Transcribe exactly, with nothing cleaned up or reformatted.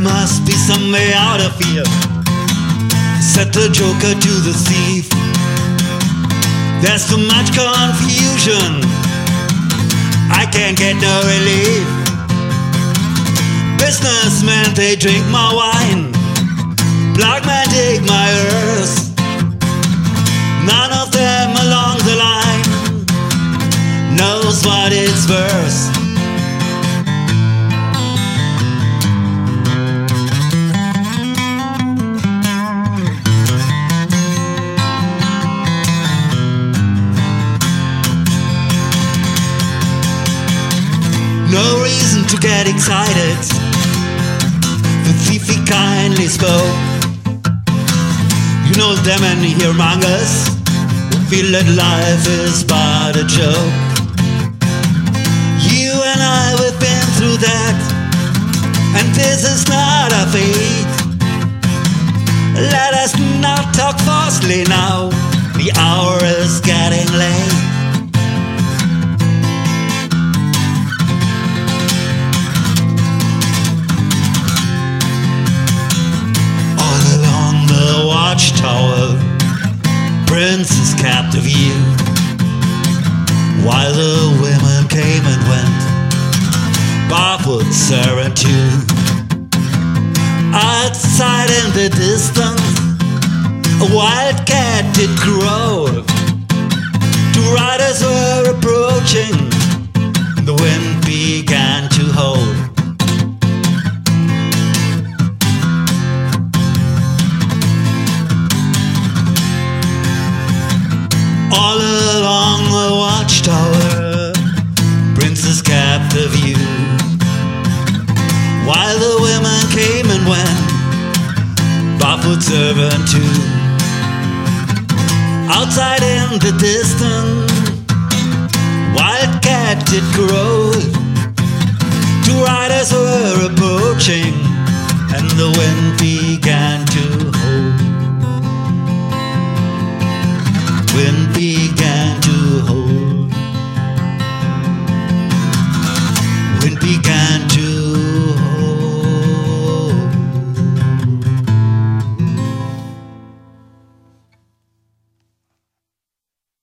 must be some way out of here, said the joker to the thief. There's too much confusion, I can't get no relief. Businessmen, they drink my wine, black men take my earth. None of them along the line knows what it's worth. No reason to get excited, the thief he kindly spoke. You know them and hearmongers who feel that life is but a joke. You and I, we've been through that, and this is not our fate. Let us not talk falsely now, the hour is getting late. Watchtower, princes kept a view, while the women came and went, barefoot servant too. Outside in the distance, a wild cat did crow. Two riders were approaching, the wind began to hold. All along the watchtower, princes kept a view, while the women came and went, barefoot servant too. Outside in the distance, wild cat did crow. Two riders were approaching, and the wind began to hold. Wind began